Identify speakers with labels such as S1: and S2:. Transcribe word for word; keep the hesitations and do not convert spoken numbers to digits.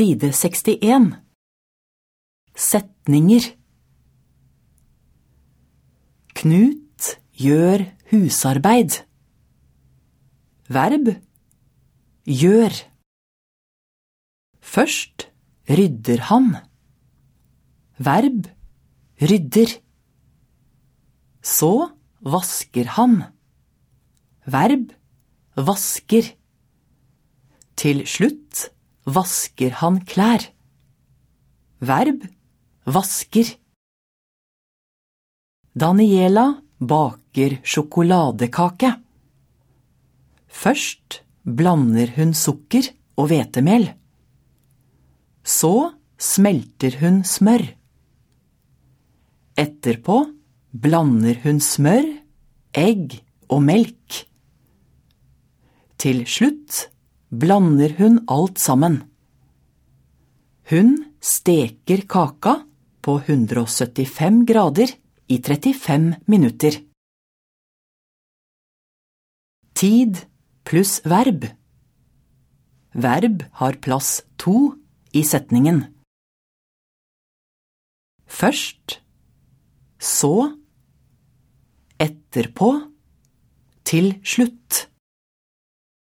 S1: Side sekstien. Setninger. Knut gjør husarbeid. Verb: gjør. Først rydder han. Verb: rydder. Så vasker han. Verb: vasker. Til slutt vasker han klær. Verb: vasker. Daniela baker sjokoladekake. Først blander hun sukker og hvetemel. Så smelter hun smør. Etterpå blander hun smør, egg og melk. Til slutt blander hun alt sammen. Hun steker kaka på hundre og syttifem grader i trettifem minutter. Tid pluss verb. Verb har plass to i setningen. Først, så, etterpå, til slutt.